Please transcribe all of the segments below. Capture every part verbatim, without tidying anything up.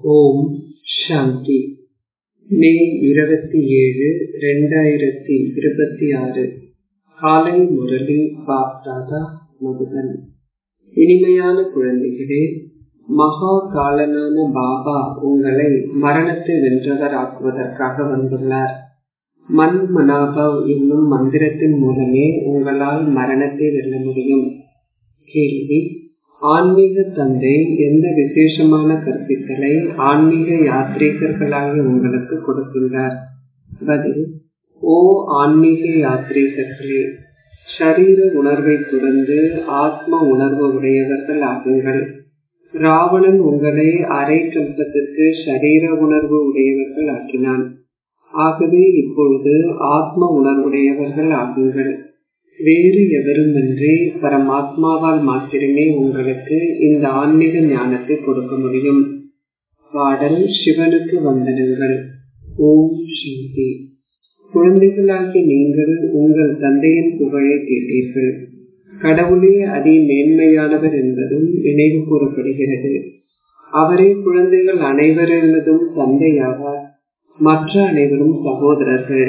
ஓம் சாந்தி. மே இருபத்தி ஏழு இரண்டாயிரத்தி இருபத்தி ஆறு காலை முரளி பாப்தாதா மதுபன். இனிமையான குழந்தைகளே, மகா காலனான பாபா உங்களை மரணத்தை வென்றவர் ஆக்குவதற்காக வந்துள்ளார். மன் மனாபவ் என்னும் மந்திரத்தின் மூலமே உங்களால் மரணத்தை வெல்ல முடியும். கேள்வி: ஆன்மீக தந்தை எந்த விசேஷமான கற்பித்தலை ஆன்மீக யாத்ரீகர்களாகிய உங்களுக்கு கொடுக்கின்றார்? பதில்: ஓ ஆன்மீக யாத்ரீகர்களே, ஷரீர உணர்வை துறந்து ஆத்ம உணர்வு உடையவர்கள் ஆகுங்கள். ராவணன் உங்களை அரை கல்பத்திற்கு ஷரீர உணர்வு உடையவர்கள் ஆக்கினான். ஆகவே இப்பொழுது ஆத்ம உணர்வுடையவர்கள் ஆகுங்கள். வேறு எவருமின்றி பரமாத்மாவால் மாத்திரமே உங்களுக்கு இந்த ஆன்மீக ஞானத்தை கொடுக்க முடியும். பாடல்: சிவனுக்கு வந்தனங்கள். ஓம் சாந்தி. குழந்தைகளாகி நீங்கள் உங்கள் தந்தையின் புகழை கேட்டீர்கள். கடவுளே அதி மேன்மையானவர் என்பதும் நினைவு கூறப்படுகிறது. அவரே குழந்தைகள் அனைவரினதும் தந்தையாவார். மற்ற அனைவரும் சகோதரர்கள்.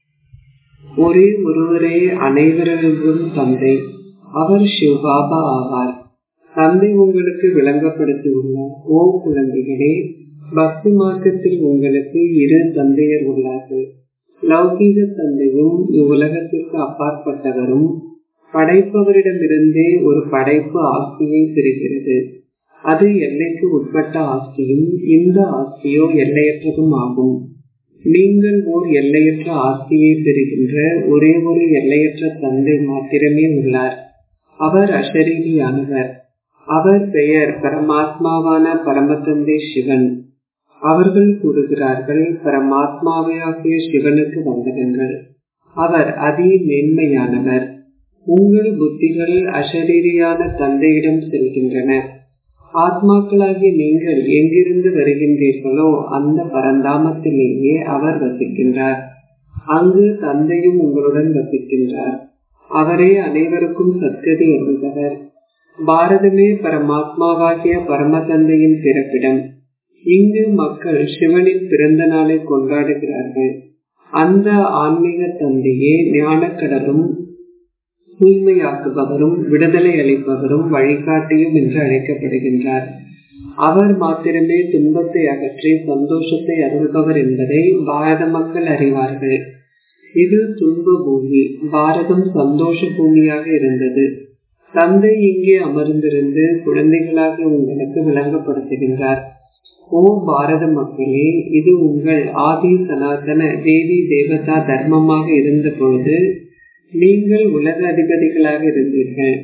ஒரே ஒருவரே அனைவரிலும் தந்தை. அவர் சிவபாபா ஆவார். தந்தை உங்களுக்கு விளங்கப்படுத்தியுள்ளார். ஓ குழந்தைகளே, பக்தி மார்க்கத்தில் உங்களுக்கு இரு தந்தையர் உள்ளார்கள். லௌகீக தந்தையும் இவ்வுலகத்திற்கு அப்பாற்பட்டவரும் படைப்பவரிடமிருந்தே ஒரு படைப்பு ஆஸ்தியை பெறுகிறது. அது எல்லைக்கு உட்பட்ட ஆஸ்தியும் இந்த ஆஸ்தியோ எல்லையற்றதும் ஆகும். நீங்கள் ஓர் எல்லையற்ற ஆஸ்தியை பெறுகின்ற ஒரே ஒரு எல்லையற்ற தந்தை மாத்திரமே உள்ளார். அவர் அஷரீரியானவர். அவர் பெயர் பரமாத்மாவான பரமதந்தை சிவன். அவர்கள் கூறுகிறார்கள், பரமாத்மாவாகிய சிவனுக்கு வந்தனங்கள். அவர் அதி மேன்மையானவர். உங்கள் புத்திகள் அஷரீரியான தந்தையிடம் செல்கின்றன. ஆத்மாக்களாகிய நீங்கள் எங்கிருந்து வருகின்றீர்களோ அந்த பரந்தாமத்திலேயே அவர் வசிக்கின்றார். அங்கு தந்தையும் உங்களுடன் வசிக்கின்றார். அவரே அனைவருக்கும் சத்கதி அளிப்பவர். பாரதமே பரமாத்மாவாகிய பரம தந்தையின் பிறப்பிடம். இங்கு மக்கள் சிவனின் பிறந்த நாளை கொண்டாடுகிறார்கள். அந்த ஆன்மீக தந்தையே ஞானக்கடலும் தூய்மையாக்குபவரும் விடுதலை அளிப்பவரும் வழிகாட்டியும் என்று அழைக்கப்படுகின்றார். அவர் மாத்திரமே துன்பத்தை அகற்றி சந்தோஷத்தை அருள்பவர் என்பதை பாரத மக்கள் அறிவார்கள். இது துன்ப பூமி. பாரதம் சந்தோஷ பூமியாக இருந்தது. தந்தை இங்கே அமர்ந்திருந்து குழந்தைகளாக உங்களுக்கு விளங்கப்படுத்துகின்றார். ஓ பாரத மக்களே, இது உங்கள் ஆதி சனாதன தேவி தேவதா தர்மமாக இருந்த பொழுது நீங்கள் உலக அதிபதிகளாக இருந்தீர்கள்.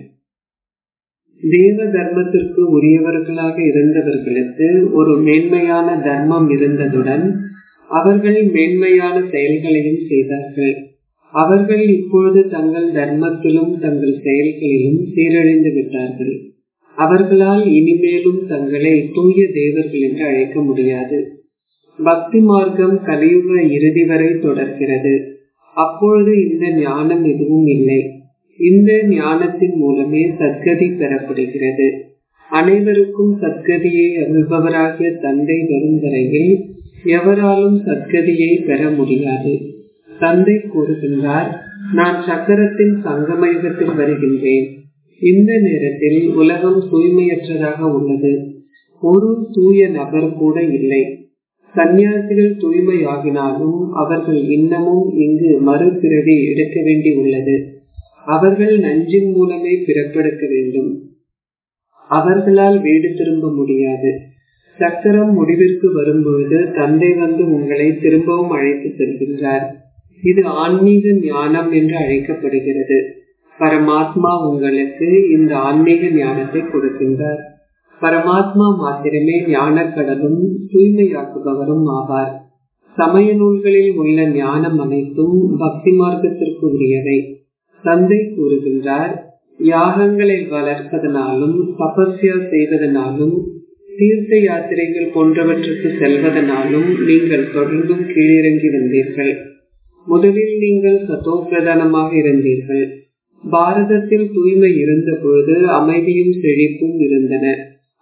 தேவ தர்மத்திற்கு உரியவர்களாக இருந்தவர்களுக்கு ஒரு மேன்மையான தர்மம் இருந்ததுடன் அவர்கள் மேன்மையான செயல்களையும் செய்தார்கள். அவர்கள் இப்பொழுது தங்கள் தர்மத்திலும் தங்கள் செயல்களிலும் சீரழிந்து விட்டார்கள். அவர்களால் இனிமேலும் தங்களை தூய தேவர்கள் என்று அழைக்க முடியாது. பக்தி மார்க்கம் கலியுக இறுதி வரை தொடர்கிறது. அப்பொழுது இந்த ஞானம் எதுவும் இல்லை. இந்த ஞானத்தின் மூலமே சத்கதி பெறப்படுகிறது. அனைவருக்கும் சத்கதியை அருள்பவராகிய தந்தை வரும் வரையில் எவராலும் சத்கதியை பெற முடியாது. தந்தை கூறுகின்றார், நான் சக்கரத்தின் சங்கமயுகத்தில் வருகின்றேன். இந்த நேரத்தில் உலகம் தூய்மையற்றதாக உள்ளது. ஒரு தூய நபர் கூட இல்லை. சந்நியாசிகள் தூய்மையாகினாலும் அவர்கள் இன்னமும் இங்கு மறுபிறவி எடுக்க வேண்டி உள்ளது. அவர்கள் நஞ்சின் மூலமே பிறப்பெடுக்க வேண்டும். அவர்களால் வீடு திரும்ப முடியாது. சக்கரம் முடிவிற்கு வரும்பொழுது தந்தை வந்து உங்களை திரும்பவும் அழைத்து செல்கின்றார். இது ஆன்மீக ஞானம் என்று அழைக்கப்படுகிறது. பரமாத்மா உங்களுக்கு இந்த ஆன்மீக ஞானத்தை கொடுக்கின்றார். பரமாத்மா மாத்திரமே ஞானக்கடலும் தூய்மையாக்குபவரும் ஆவார். சமய நூல்களில் உள்ள ஞானம் அனைத்தும் பக்தி மார்க்கத்திற்கு உரியவை. தந்தை கூறுகின்றார், யாகங்களை வளர்ப்பதனாலும் தபஸ்யா செய்வதனாலும் தீர்த்த யாத்திரைகள் போன்றவற்றுக்கு செல்வதனாலும் நீங்கள் தொடர்ந்தும் கீழிறங்கி வந்தீர்கள். முதலில் நீங்கள் சதோ பிரதானமாக இருந்தீர்கள். பாரதத்தில் தூய்மை இருந்த பொழுது அமைதியும் செழிப்பும் இருந்தன.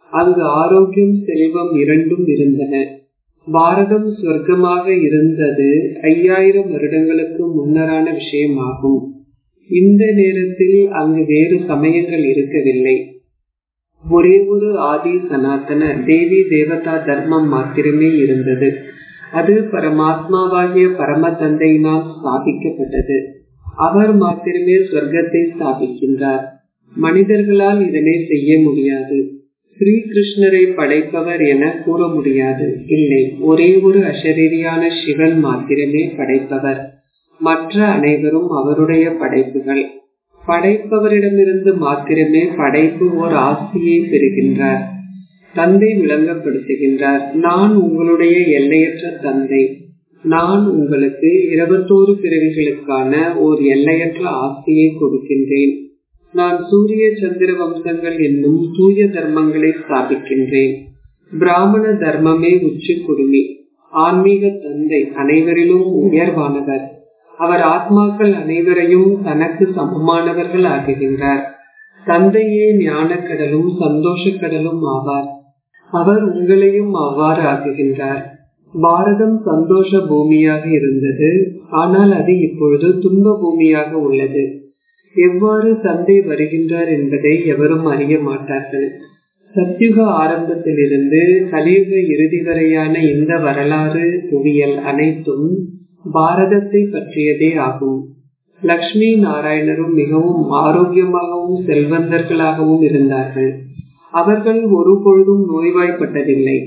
அங்கு ஆரோக்கியம் செல்வம் இரண்டும் இருந்தன. பாரதம் சொர்க்கமாக இருந்தது ஐயாயிரம் வருடங்களுக்கு முன்னரான விஷயமாகும். இந்த நேரத்தில் அங்கு வேறு சமயங்கள் இருக்கவில்லை. ஒரே ஒரு ஆதி சனாதன தேவி தேவதா தர்மம் மாத்திரமே இருந்தது. அது பரமாத்மாவாகிய பரம தந்தையினால் ஸ்தாபிக்கப்பட்டது. அவர் மாத்திரமே சொர்க்கத்தை ஸ்தாபிக்கின்றார். மனிதர்களால் இதனை செய்ய முடியாது. ஸ்ரீ கிருஷ்ணரை படைப்பவர் என கூற முடியாது. இல்லை, ஒரே ஒரு அசரீரியான சிவன் மாத்திரமே படைப்பவர். மற்ற அனைவரும் அவருடைய படைப்புகள். படைப்பவரிடமிருந்து மாத்திரமே படைப்பு ஓர் ஆஸ்தியை பெறுகின்றார். தந்தை விளங்கப்படுத்துகின்றார், நான் உங்களுடைய எல்லையற்ற தந்தை. நான் உங்களுக்கு இருபத்தோரு பிறவிகளுக்கான ஓர் எல்லையற்ற ஆஸ்தியை கொடுக்கின்றேன். நான் சூரிய சந்திர வம்சங்கள் என்னும் தூய தர்மங்களை ஸ்தாபிக்கின்றேன். பிராமண தர்மமே உச்சி குடுமி. ஆன்மீக தந்தை அனைவரிலும் உயர்வானவர். அவர் ஆத்மாக்கள் அனைவரையும் தனக்கு சமமானவர்கள் ஆக்குகின்றார். தந்தையே ஞானக்கடலும் சந்தோஷக்கடலும் ஆவார். அவர் உங்களையும் அவ்வாறு ஆக்குகின்றார். பாரதம் சந்தோஷ பூமியாக இருந்தது, ஆனால் அது இப்பொழுது துன்ப பூமியாக உள்ளது. எவ்வாறு தந்தை வருகின்றார் என்பதை எவரும் அறிய மாட்டார்கள். சத்யுக ஆரம்பத்திலிருந்து கலியுக இறுதி வரையான இந்த வரலாறு புவியல் அனைத்தும் பாரதத்தை பற்றியதே ஆகும். லக்ஷ்மி நாராயணரும் மிகவும் ஆரோக்கியமாகவும் செல்வந்தர்களாகவும் இருந்தார்கள். அவர்கள் ஒரு பொழுதும் நோய்வாய்ப்பட்டதில்லை.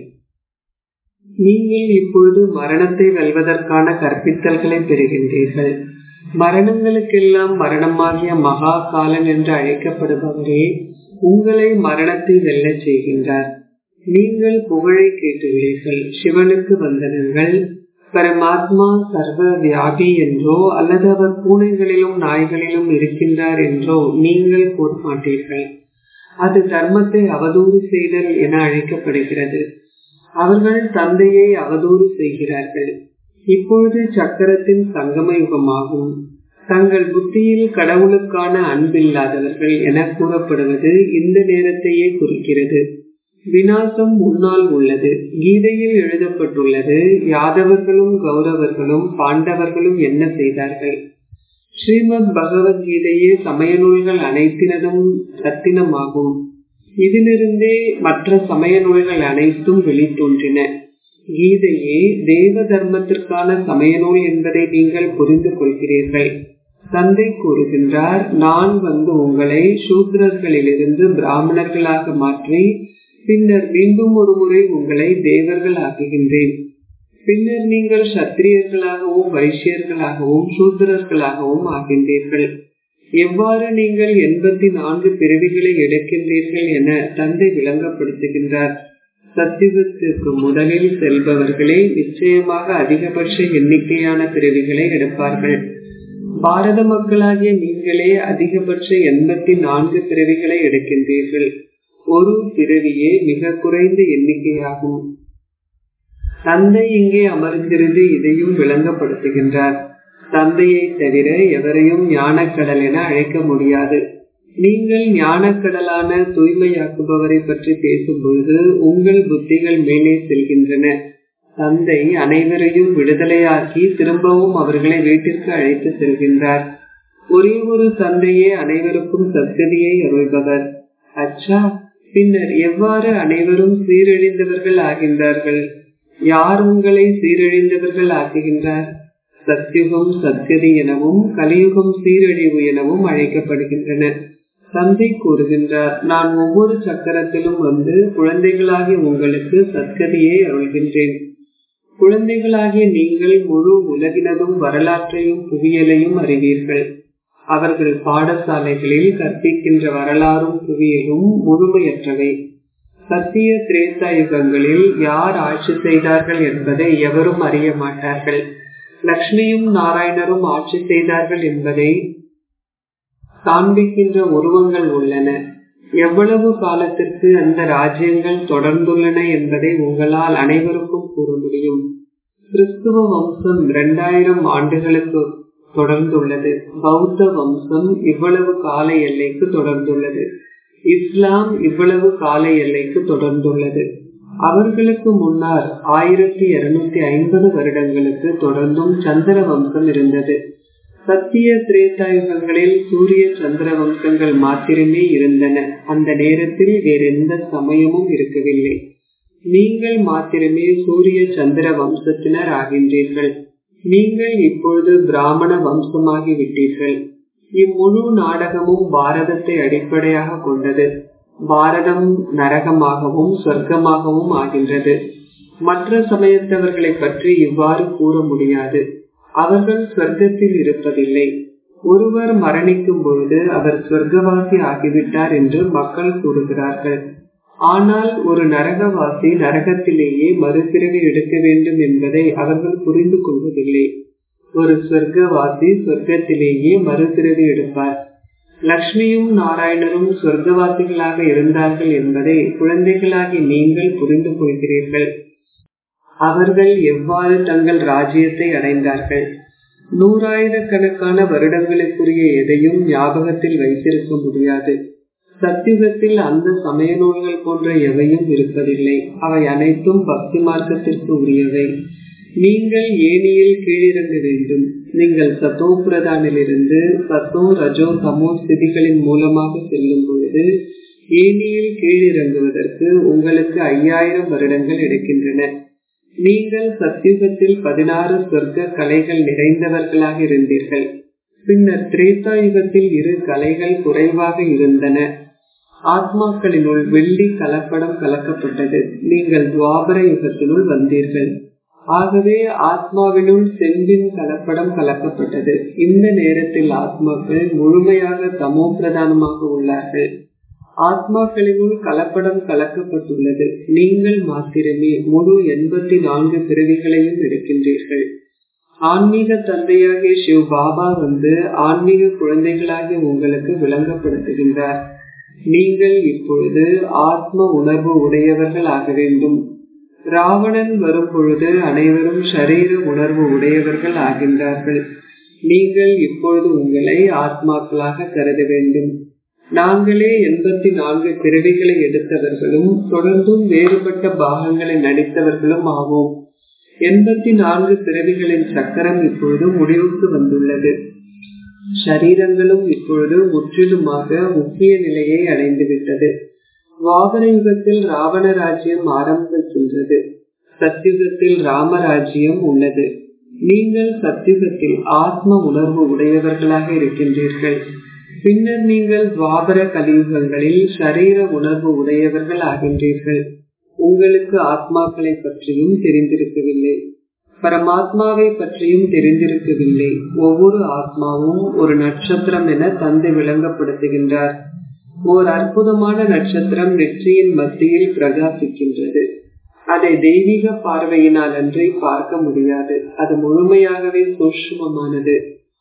நீங்கள் இப்பொழுது மரணத்தை வெல்வதற்கான கற்பித்தல்களை பெறுகின்றீர்கள். மரணங்களுக்கெல்லாம் மரணமாகிய மகா காலன் என்று அழைக்கப்படுபவரே உங்களை மரணத்தை வெல்ல செய்கின்றார். நீங்கள் புகழை கேட்டுள்ளீர்கள். சிவனுக்கு வந்தனங்கள். பரமாத்மா சர்வ வியாபி என்றோ அல்லது அவர் பூனைகளிலும் நாய்களிலும் இருக்கின்றார் என்றோ நீங்கள் கூற மாட்டீர்கள். அது தர்மத்தை அவதூறு செய்தல் என அழைக்கப்படுகிறது. அவர்கள் தந்தையை அவதூறு செய்கிறார்கள். இப்பொழுது சக்கரத்தின் சங்கம யுகமாகும். தங்கள் புத்தியில் கடவுளுக்கான அன்பில்லாதவர்கள் என கூறப்படுவது இந்த நேரத்தையே குறிக்கிறது. விநாசம் முன்னால் உள்ளது. கீதையில் எழுதப்பட்டுள்ளது, யாதவர்களும் கௌரவர்களும் பாண்டவர்களும் என்ன செய்தார்கள். ஸ்ரீமத் பகவத்கீதையே சமய நூல்கள் அனைத்தினதும் ரத்தினமாகும். இதிலிருந்தே மற்ற சமய நூல்கள் அனைத்தும் வெளித்தோன்றின. கீதையே தேவ தர்மத்திற்கான சமய நூல் என்பதை நீங்கள் புரிந்து கொள்கிறீர்கள். தந்தை கூறுகின்றார், நான் வந்து உங்களை சூத்ரர்களிலிருந்து பிராமணர்களாக மாற்றி பின்னர் மீண்டும் ஒரு முறை உங்களை தேவர்கள் ஆக்குகின்றேன். பின்னர் நீங்கள் சத்திரியர்களாகவும் வைசியர்களாகவும் சூத்திரர்களாகவும் ஆகின்றீர்கள். எவ்வாறு நீங்கள் எண்பத்தி நான்கு பிறவிகளை எடுக்கின்றீர்கள் என தந்தை விளங்கப்படுத்துகின்றார். சத்தியத்திற்கு முதலில் செல்பவர்களே நிச்சயமாக அதிகபட்ச எண்ணிக்கையான பிறவிகளை எடுப்பார்கள். பாரத மக்களாகிய நீங்களே அதிகபட்ச எண்பத்தி நான்கு பிறவிகளை எடுக்கின்றீர்கள். ஒரு பிறவியே மிக குறைந்த எண்ணிக்கையாகும். தந்தை இங்கே அமர்ந்திருந்து இதையும் விளங்கப்படுத்துகின்றார். தந்தையை தவிர எவரையும் ஞானக்கடல் என அழைக்க முடியாது. நீங்கள் ஞானக்கடலான தூய்மையாக்குபவரை பற்றி பேசும்பொழுது உங்கள் புத்திகள் மேலே செல்கின்றன. தந்தை அனைவரையும் விடுதலையாக்கி திரும்பவும் அவர்களை வீட்டிற்கு அழைத்து செல்கின்றார். ஒரே ஒரு தந்தையே அனைவருக்கும் சத்கதியை அருள்பவர். அச்சா, பின்னர் எவ்வாறு அனைவரும் சீரழிந்தவர்கள் ஆகின்றார்கள்? யார் உங்களை சீரழிந்தவர்கள் ஆக்குகின்றார்? சத்யுகம் சத்கதி எனவும் கலியுகம் சீரழிவு எனவும் அழைக்கப்படுகின்றன. தந்தை கூறுகின்றார், நான் ஒவ்வொரு சக்கரத்திலும் வந்து குழந்தைகளாகிய உங்களுக்கு சத்கதியை அருள்கின்றேன். குழந்தைகளாகிய நீங்கள் முழு உலகினதும் வரலாற்றையும் புவியலையும் அறிவீர்கள். அவர்கள் பாடசாலைகளில் கற்பிக்கின்ற வரலாறும் புவியலும் முழுமையற்றவை. சத்திய திரேதா யுகங்களில் யார் ஆட்சி செய்தார்கள் என்பதை எவரும் அறிய மாட்டார்கள். லக்ஷ்மியும் நாராயணரும் ஆட்சி செய்தார்கள் என்பதை காண்பிக்கின்ற உருவங்கள் உள்ளன. எவ்வளவு காலத்திற்கு அந்த ராஜ்யங்கள் தொடர்ந்துள்ளன என்பதை உங்களால் அனைவருக்கும் கூற முடியும். கிறிஸ்துவ வம்சம் இரண்டாயிரம் ஆண்டுகளுக்கு தொடர்ந்துள்ளது. பௌத்த வம்சம் இவ்வளவு கால எல்லைக்கு தொடர்ந்துள்ளது. இஸ்லாம் இவ்வளவு கால எல்லைக்கு தொடர்ந்துள்ளது. அவர்களுக்கு முன்னர் ஆயிரத்தி இருநூத்தி ஐம்பது வருடங்களுக்கு தொடர்ந்தும் சந்திர வம்சம் இருந்தது. சத்திய திரேதாயுகங்களில் சூரிய சந்திர வம்சங்கள் மாத்திரமே இருந்தன. அந்த நேரத்தில் வேறெந்த சமயமும் இருக்கவில்லை. நீங்கள் மாத்திரமே சூரிய சந்திர வம்சத்தினர் ஆகின்றீர்கள். நீங்கள் இப்பொழுது பிராமண வம்சமாகி விட்டீர்கள். இம்முழு நாடகமும் பாரதத்தை அடிப்படையாக கொண்டது. பாரதம் நரகமாகவும் சொர்க்கமாகவும் ஆகின்றது. மற்ற சமயத்தவர்களை பற்றி இவ்வாறு கூற முடியாது. அவர்கள் சொர்க்கத்தில் இருப்பதில்லை. ஒருவர் மரணிக்கும் பொழுது அவர் சொர்க்கவாசி ஆகிவிட்டார் என்று மக்கள் கூறுகிறார்கள். ஆனால் ஒரு நரகவாசி நரகத்திலேயே மறுபிறவி எடுக்க வேண்டும் என்பதை அவர்கள் புரிந்து கொள்வதில்லை. ஒரு சொர்க்கவாசி சொர்க்கத்திலேயே மறுபிறவி எடுப்பார். லக்ஷ்மியும் நாராயணரும் சொர்க்கவாசிகளாக இருந்தார்கள் என்பதை குழந்தைகளாகி நீங்கள் புரிந்து கொள்கிறீர்கள். அவர்கள் எவ்வாறு தங்கள் ராஜ்யத்தை அடைந்தார்கள்? நூறாயிரக்கணக்கான வருடங்களுக்குரிய எதையும் ஞாபகத்தில் வைத்திருக்க முடியாது. சத்தியுகத்தில் அந்த சமய நூல்கள் போன்ற எவையும் இருப்பதில்லை. அவை அனைத்தும் பக்தி மார்க்கத்திற்கு உரியவை. நீங்கள் ஏனியில் கீழிறங்க வேண்டும். நீங்கள் சத்தோ பிரதானிலிருந்து சத்தோ ரஜோ தமோ ஸ்திதிகளின் மூலமாக செல்லும் பொழுது ஏனியில் கீழிறங்குவதற்கு உங்களுக்கு ஐயாயிரம் வருடங்கள் எடுக்கின்றன. நீங்கள் சத்தியுகத்தில் பதினாறு சொர்க்க கலைகள் நிறைந்தவர்களாக இருந்தீர்கள். பின்னர் திரேதா யுகத்தில் இரு கலைகள் குறைவாக இருந்தன. ஆத்மாக்களினுள் வெள்ளி கலப்படம் கலக்கப்பட்டது. நீங்கள் துவாபர யுகத்தினுள் வந்தீர்கள். ஆகவே ஆத்மாவினுள் செம்பின் கலப்படம் கலக்கப்பட்டது. இந்த நேரத்தில் ஆத்மாக்கள் முழுமையாக தமோ பிரதானமாக உள்ளார்கள். ஆத்மாக்களினுள் கலப்படம் கலக்கப்பட்டுள்ளது. நீங்கள் மாத்திரமே முழு எண்பத்தி நான்கு பிறவிகளையும் எடுக்கின்றீர்கள். ஆன்மீக தந்தையாகிய சிவ பாபா வந்து ஆன்மீக குழந்தைகளாகிய உங்களுக்கு விளங்கப்படுத்துகின்றார். நீங்கள் இப்பொழுது ஆத்ம உணர்வு உடையவர்கள் ஆக வேண்டும். ராவணன் வரும் பொழுது அனைவரும் ஷரீர உணர்வு உடையவர்கள் ஆகின்றார்கள். நீங்கள் இப்பொழுது உங்களை ஆத்மாக்களாக கருத வேண்டும். நாங்களே எண்பத்தி நான்கு பிறவிகளை எடுத்தவர்களும் தொடர்ந்தும் வேறுபட்ட பாகங்களை நடித்தவர்களும் ஆவோம். எண்பத்தி நான்கு பிறவிகளின் சக்கரம் இப்பொழுது முடிவுக்கு வந்துள்ளது. ஷரீரங்களும் இப்பொழுது முற்றிலுமாக முக்கிய நிலையை அடைந்துவிட்டது. வாபர யுகத்தில் ராவண ராஜ்யம் ஆரம்பிக்கின்றது. சத்தியுகத்தில் ராமராஜ்யம் உள்ளது. நீங்கள் சத்தியுகத்தில் ஆத்ம உணர்வு உடையவர்களாக இருக்கின்றீர்கள். பின்னர் நீங்கள் துவாபர கலியுகங்களில் ஷரீர உணர்வு உடையவர்கள் ஆகின்றீர்கள். உங்களுக்கு ஆத்மாக்களை பற்றியும் தெரிந்திருக்கவில்லை, பரமாத்மாவை பற்றியும் தெரிந்திருக்கவில்லை. ஒவ்வொரு ஆத்மாவும் ஒரு நட்சத்திரம் என தந்தை விளங்கப்படுத்துகின்றார். ஓர் அற்புதமான நட்சத்திரம் நெற்றியின் மத்தியில் பிரகாசிக்கின்றது. அதை தெய்வீக பார்வையினால் அன்றி பார்க்க முடியாது. அது முழுமையாகவே சூட்சுமமானது.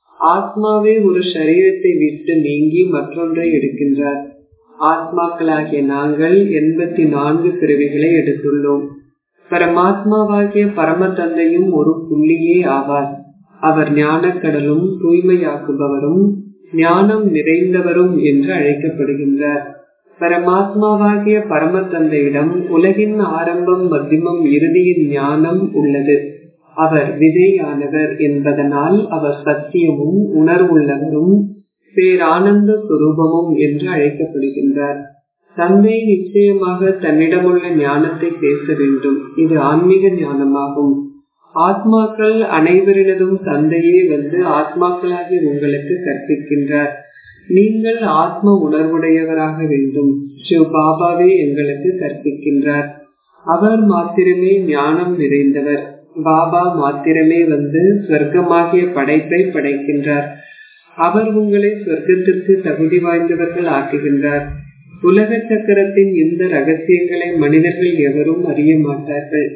ஆத்மாவே ஒரு சரீரத்தை விட்டு நீங்கி மற்றொன்றை எடுக்கின்றார். ஆத்மாக்களாகிய நாங்கள் எண்பத்தி நான்கு பிறவிகளை எடுத்துள்ளோம். பரமாத்மாவாகிய பரம தந்தையும் ஒரு புள்ளியே ஆவார். அவர் ஞானக்கடலும் தூய்மையாக்குபவரும் ஞானம் நிறைந்தவரும் என்று அழைக்கப்படுகின்றார். பரமாத்மாவாகிய பரம தந்தையிடம் உலகின் ஆரம்பம் மத்தியமம் இறுதியின் ஞானம் உள்ளது. அவர் விதையானவர் என்பதனால் அவர் சத்தியமும் உணர்வுள்ளவரும் பேரானந்த சுரூபமும் என்று அழைக்கப்படுகின்றார். தந்தை நிச்சயமாக தன்னிடமுள்ள ஞானத்தை பேச வேண்டும். இது ஆன்மீக ஞானமாகும். ஆத்மாக்கள் அனைவரினதும் தந்தையே வந்து ஆத்மாக்களாகி உங்களுக்கு கற்பிக்கின்றார். நீங்கள் ஆத்ம உணர்வுடையவராக வேண்டும். சிவ பாபாவே எங்களுக்கு கற்பிக்கின்றார். அவர் மாத்திரமே ஞானம் நிறைந்தவர். பாபா மாத்திரமே வந்து சொர்க்கமாகிய படைப்பை படைக்கின்றார். அவர் உங்களை சொர்க்கத்திற்கு தகுதி வாய்ந்தவர்கள் ஆக்குகின்றார். உலக சக்கரத்தின் இந்த ரகசியங்களை மனிதர்கள் எவரும் அறிய மாட்டார்கள்.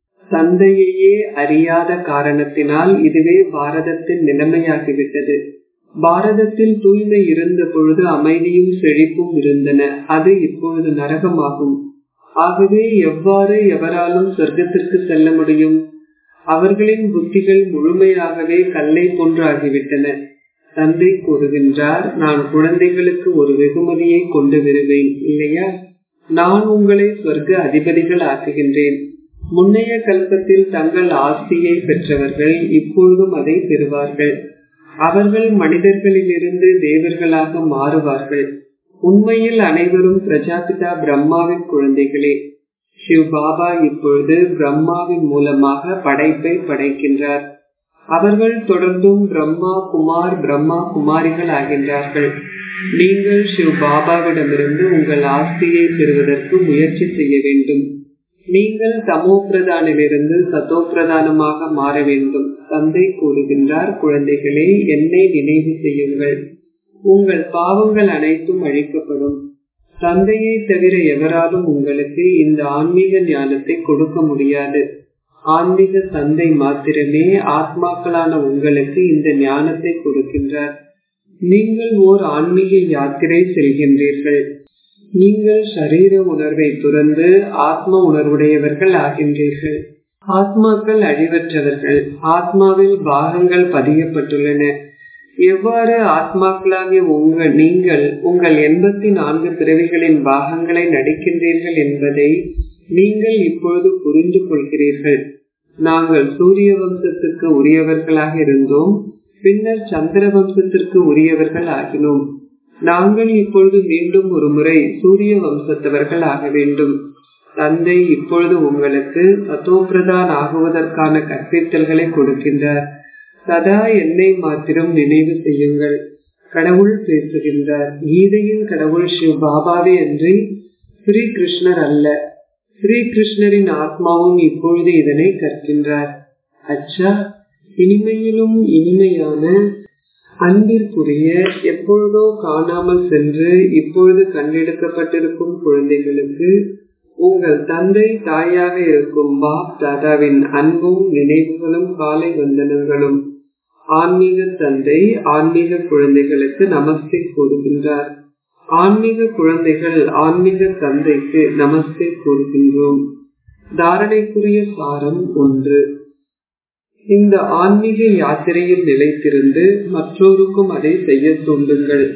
தந்தையையே அறியாத காரணத்தினால் இதுவே பாரதத்தின் நிலைமையாகிவிட்டது. பாரதத்தில் தூய்மை இருந்த பொழுது அமைதியும் செழிப்பும் இருந்தன. அது இப்பொழுது நரகமாகும். ஆகவே எவ்வாறு எவராலும் சொர்க்கத்திற்கு செல்ல முடியும்? அவர்களின் புத்திகள் முழுமையாகவே கல்லை போன்று ஆகிவிட்டன. தந்தை கூறுகின்றார், நான் குழந்தைகளுக்கு ஒரு வெகுமதியை கொண்டு வருவேன் இல்லையா? நான் உங்களை சொர்க்க அதிபதிகள் ஆக்குகின்றேன். முன்னைய கல்பத்தில் தங்கள் ஆஸ்தியை பெற்றவர்கள் இப்பொழுதும் அதை பெறுவார்கள். அவர்கள் மனிதர்களிலிருந்து தேவர்களாக மாறுவார்கள். உண்மையில் அனைவரும் பிரஜாபிதா பிரம்மாவின் குழந்தைகளே. சிவ் பாபா இப்பொழுது பிரம்மாவின் மூலமாக படைப்பை படைக்கின்றார். அவர்கள் தொடர்ந்தும் பிரம்மா குமார் பிரம்மா குமாரிகள் ஆகின்றார்கள். நீங்கள் சிவ் பாபாவிடமிருந்து உங்கள் ஆஸ்தியை பெறுவதற்கு முயற்சி செய்ய வேண்டும். நீங்கள் தமோ பிரதானிலிருந்து சதோ பிரதானமாக மாற வேண்டும். தந்தை கூறுகின்றார், குழந்தைகளே, என்னை நினைவு செய்யுங்கள். உங்கள் பாவங்கள் அனைத்தும் அழிக்கப்படும். தந்தையை தவிர எவராலும் உங்களுக்கு இந்த ஆன்மீக ஞானத்தை கொடுக்க முடியாது. ஆன்மீக தந்தை மாத்திரமே ஆத்மாக்களான உங்களுக்கு இந்த ஞானத்தை கொடுக்கின்றார். நீங்கள் ஓர் ஆன்மீக யாத்திரை செல்கின்றீர்கள். நீங்கள் சரீர உணர்வை துறந்து ஆத்ம உணர்வுடையவர்கள் ஆகின்றீர்கள். ஆத்மாக்கள் அழிவற்றவர்கள். ஆத்மாவில் பாகங்கள் பதியப்பட்டுள்ளன. எவ்வாறு ஆத்மாக்களாகிய உங்கள் நீங்கள் உங்கள் எண்பத்தி நான்கு பிறவிகளின் பாகங்களை நடிக்கின்றீர்கள் என்பதை நீங்கள் இப்பொழுது புரிந்து கொள்கிறீர்கள். நாங்கள் சூரிய வம்சத்திற்கு உரியவர்களாக இருந்தோம், பின்னர் சந்திர வம்சத்திற்கு உரியவர்கள் ஆகினோம். நாங்கள் இப்பொழுது மீண்டும் ஒரு முறை சூரிய வம்சத்தவர்கள் ஆக வேண்டும். தந்தை இப்பொழுது உங்களுக்கு சதோபிரதான் ஆகுவதற்கான கற்பித்தல்களை கொடுக்கின்றார். சதா என்னை மாத்திரம் நினைவு செய்யுங்கள். கடவுள் பேசுகின்றார். கீதையின் கடவுள் சிவ் பாபாவே அன்றி ஸ்ரீ கிருஷ்ணர் அல்ல. ஸ்ரீ கிருஷ்ணரின் ஆத்மாவும் இப்பொழுது இதனை கற்கின்றார். அச்சா, இனிமையிலும் இனிமையான அன்பிற்குரிய எப்பொழுதோ காணாமல் சென்று இப்பொழுது கண்டெடுக்கப்பட்டிருக்கும் குழந்தைகளுக்கு உங்கள் தந்தை தாயாக இருக்கும் பாப் தாதாவின் அன்பும் நினைவுகளும் காலை வந்தனங்களும். ஆன்மீக தந்தை ஆன்மீக குழந்தைகளுக்கு நமஸ்தே கூறுகின்றார். ஆன்மீக குழந்தைகள் ஆன்மீக தந்தைக்கு நமஸ்தே கூறுகின்றோம். தாரணைக்குரிய சாரம் ஒன்று. இந்த ஆன்மீக யாத்திரையில் நிலைத்திருந்து மற்றோருக்கும் அதை செய்ய தூண்டுங்கள்.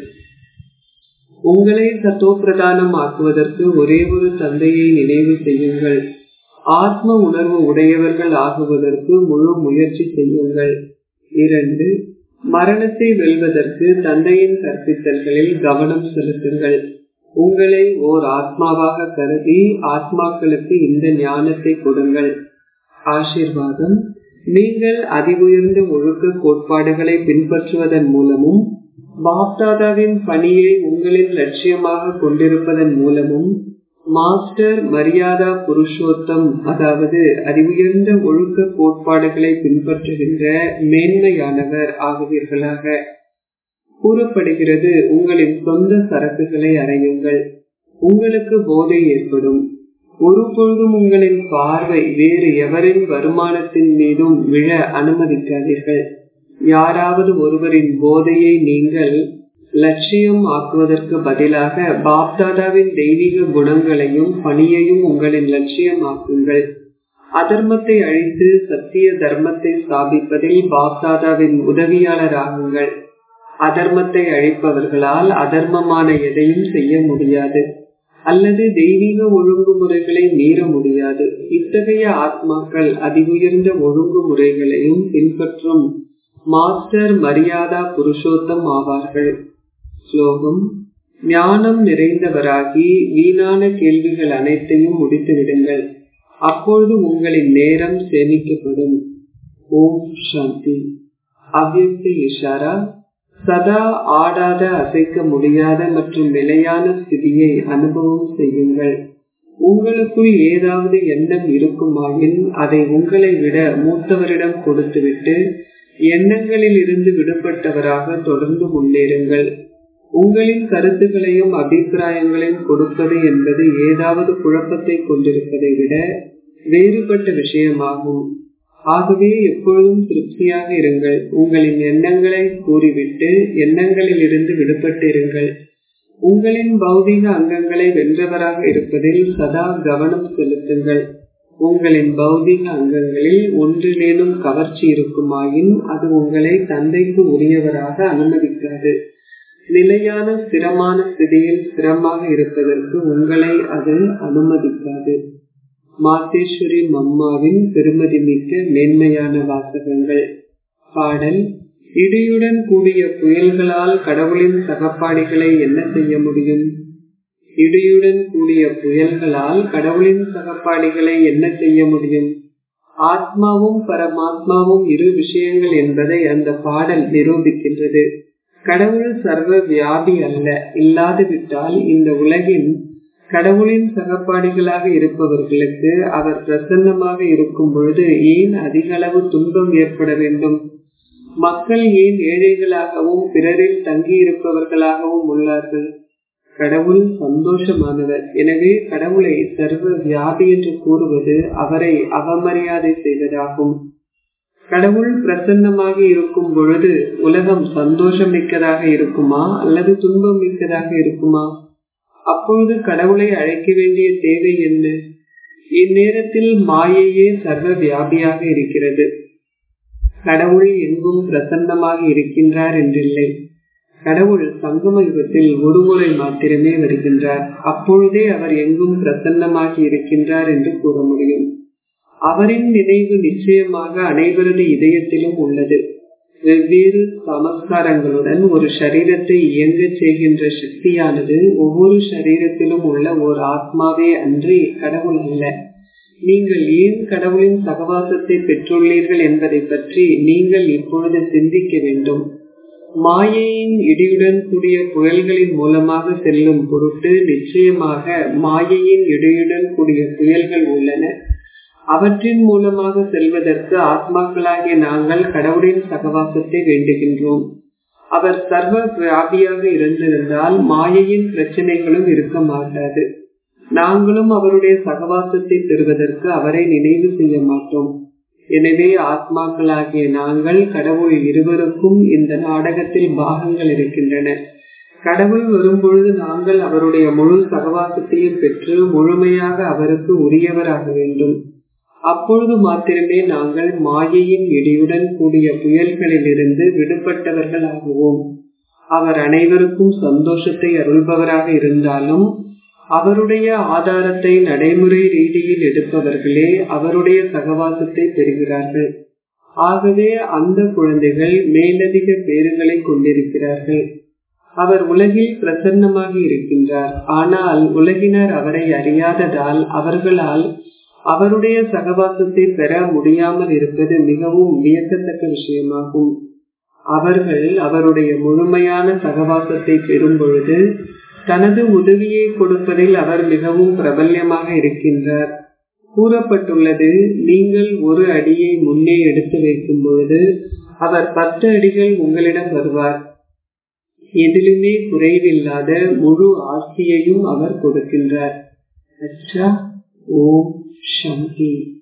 உங்களை சத்தோ பிரதானம் ஆக்குவதற்கு ஒரே ஒரு தந்தையை நினைவு செய்யுங்கள். ஆத்ம உணர்வு உடையவர்கள் ஆகுவதற்கு முழு முயற்சி செய்யுங்கள். இரண்டு, மரணத்தை வெல்வதற்கு தந்தையின் கற்பித்தல்களில் கவனம் செலுத்துங்கள். உங்களை ஓர் ஆத்மாவாக கருதி ஆத்மாக்களுக்கு இந்த ஞானத்தை கொடுங்கள். ஆசீர்வாதம். நீங்கள் அதி உயர்ந்த ஒழுக்க கோட்பாடுகளை பின்பற்றுவதன் மூலமும் பாப்தாதாவின் பணியை உங்களின் லட்சியமாக கொண்டிருப்பதன் மூலமும் மாஸ்டர் மரியாதா புருஷோத்தம், அதாவது அதி உயர்ந்த ஒழுக்க கோட்பாடுகளை பின்பற்றுகின்ற மேன்மையானவர் ஆகுவீர்களாக. கூறப்படுகிறது, உங்களின் சொந்த சரக்குகளை அறையுங்கள். உங்களுக்கு போதை ஏற்படும். ஒரு பொழுதும் உங்களின் பார்வை வேறு எவரின் வருமானத்தின் மீதும் விழ அனுமதிக்காதீர்கள். யாராவது ஒருவரின் போதையை நீங்கள் லட்சியம் ஆக்குவதற்கு பதிலாக பாப்தாதாவின் தெய்வீக குணங்களையும் பணியையும் உங்களின் லட்சியம் ஆக்குங்கள். அதர்மத்தை அழித்து சத்திய தர்மத்தை ஸ்தாபிப்பதில் பாப்தாதாவின் உதவியாளர் ஆகுங்கள். அதர்மத்தை அழிப்பவர்களால் அதர்மமான எதையும் செய்ய முடியாது அல்லது தெய்வீக ஒழுங்குமுறைகளை மீற முடியாது. இத்தகைய ஆத்மாக்கள் அதி உயர்ந்த ஒழுங்குமுறைகளையும் பின்பற்றும் மாஸ்டர் மரியாதா புருஷோத்தம் ஆவார்கள். ஸ்லோகம். ஞானம் நிறைந்தவராகி வீணான கேள்விகள் அனைத்தையும் முடித்து விடுங்கள். அப்பொழுது உங்களின் நேரம் சேமிக்கப்படும். ஓம் சாந்தி. அவ்யக்த இஷாரா. சதா ஆடாத, அசைக்க முடியாத மற்றும் நிலையான ஸ்திதியை அனுபவம் செய்யுங்கள். உங்களுக்குள் ஏதாவது எண்ணம் இருக்குமாயின் அதை உங்களை விட மூத்தவரிடம் கொடுத்துவிட்டு எண்ணங்களில் இருந்து விடுபட்டவராக தொடர்ந்து முன்னேறுங்கள். உங்களின் கருத்துக்களையும் அபிப்பிராயங்களையும் கொடுப்பது என்பது ஏதாவது குழப்பத்தை கொண்டிருப்பதை விட வேறுபட்ட விஷயமாகும். ஆகவே எப்பொழுதும் திருப்தியாக இருங்கள். உங்களின் எண்ணங்களை கூறிவிட்டு எண்ணங்களில் இருந்து விடுபட்டு இருங்கள். உங்களின் பௌதீக அங்கங்களை வென்றவராக இருப்பதில் சதா கவனம் செலுத்துங்கள். உங்களின் பௌதிக அங்கங்களில் ஒன்றிலேனும் கவர்ச்சி இருக்குமாயின் அது உங்களை தந்தைக்கு உரியவராக அனுமதிக்காது. நிலையான ஸ்திரமான ஸ்திதியில் ஸ்திரமாக இருப்பதற்கு உங்களை அது அனுமதிக்காது. மாதேஸ்வரி மம்மாவின் பெருமதி மிக்க மேன்மையான வாசகங்கள். பாடல். இடியுடன் கூடிய புயல்களால் கடவுளின் சகப்பாடிகளை என்ன செய்ய முடியும்? இடியுடன் கூடிய புயல்களால் கடவுளின் சகப்பாடிகளை என்ன செய்ய முடியும்? ஆத்மாவும் பரமாத்மாவும் இரு விஷயங்கள் என்பதை அந்த பாடல் நிரூபிக்கின்றது. கடவுள் சர்வ வியாபி அல்ல. இல்லாது விட்டால் இந்த உலகின் கடவுளின் சகப்பாடிகளாக இருப்பவர்களுக்கு அவர் பிரசன்னமாக இருக்கும் பொழுது ஏன் அதிக அளவு துன்பம் ஏற்பட வேண்டும்? மக்கள் ஏன் ஏழைகளாகவும் பிறரில் தங்கி இருப்பவர்களாகவும் உள்ளார்கள்? கடவுள் சந்தோஷமானவர். எனவே கடவுளை சர்வ வியாபி என்று கூறுவது அவரை அவமரியாதை செய்வதாகும். கடவுள் பிரசன்னமாக இருக்கும் பொழுது உலகம் சந்தோஷம் மிக்கதாக இருக்குமா அல்லது துன்பம் மிக்கதாக இருக்குமா? அப்பொழுது கடவுளை அழைக்க வேண்டிய தேவை என்ன? இந்நேரத்தில் மாயையே சர்வ வியாபியாக இருக்கிறது. கடவுள் எங்கும் பிரசன்னமாக இருக்கின்றார் என்றில்லை. கடவுள் சங்கம யுகத்தில் ஒரு முறை மாத்திரமே வருகின்றார். அப்பொழுதே அவர் எங்கும் பிரசன்னமாகி இருக்கின்றார் என்று கூற முடியும். அவரின் நினைவு நிச்சயமாக அனைவரது இதயத்திலும் உள்ளது. வெவ்வேறு சமஸ்காரங்களுடன் ஒரு சரீரத்தை இயங்க செய்கின்ற சக்தியானது ஒவ்வொரு சரீரத்திலும் உள்ள ஒரு ஆத்மாவே அன்றி கடவுள் அல்ல. நீங்கள் ஏன் கடவுளின் சகவாசத்தை பெற்றுள்ளீர்கள் என்பதை பற்றி நீங்கள் இப்பொழுது சிந்திக்க வேண்டும். மாயையின் இடியுடன் கூடிய புயல்களின் மூலமாக செல்லும் பொருட்டு நிச்சயமாக மாயையின் இடியுடன் கூடிய புயல்கள் உள்ளன. அவற்றின் மூலமாக செல்வதற்கு ஆத்மாக்களாகிய நாங்கள் கடவுளின் சகவாசத்தை வேண்டுகின்றோம். அவர் சர்வ வியாபியாக இருந்திருந்தால் மாயையின் பிரச்சனைகளும் இருக்க மாட்டாது. நாங்களும் அவருடைய சகவாசத்தை பெறுவதற்கு அவரை நினைவு செய்ய மாட்டோம். எனவே ஆத்மாக்களாகிய நாங்கள் கடவுள் இருவருக்கும் இந்த நாடகத்தில் பாகங்கள் இருக்கின்றன. கடவுள் வரும்பொழுது நாங்கள் அவருடைய முழு சகவாசத்தையும் பெற்று முழுமையாக அவருக்கு உரியவராக வேண்டும். அப்பொழுது மாத்திரமே நாங்கள் மாயையின் இடியுடன் கூடிய புயல்களில் இருந்து விடுபட்டவர்கள் ஆகுவோம். அவர் அனைவருக்கும் சந்தோஷத்தை அருள்பவராக இருந்தாலும் அவருடைய ஆதாரத்தை நடைமுறை ரீதியில் எடுப்பவர்களே அவருடைய சகவாசத்தை பெறுகிறார்கள். ஆகவே அந்த குழந்தைகள் மேலதிக பேறுகளை கொண்டிருக்கிறார்கள். அவர் உலகில் பிரசன்னமாக இருக்கின்றார். ஆனால் உலகினர் அவரை அறியாததால் அவர்களால் அவருடைய சகவாசத்தை பெற முடியாமல் இருப்பது மிகவும் வியக்கத்தக்க விஷயமாகும். அவர்கள் அவருடைய முழுமையான சகவாசத்தை பெறும் பொழுது தனது உதவியை கொடுப்பதில் அவர் மிகவும் பிரபல்யமாக இருக்கின்றார். கூறப்பட்டுள்ளது, நீங்கள் ஒரு அடியை முன்னே எடுத்து வைக்கும் பொழுது அவர் பத்து அடிகள் உங்களிடம் வருவார். எதிலுமே குறைவில்லாத முழு ஆசியையும் அவர் கொடுக்கின்றார். அச்சா. ஓம் சாந்தி.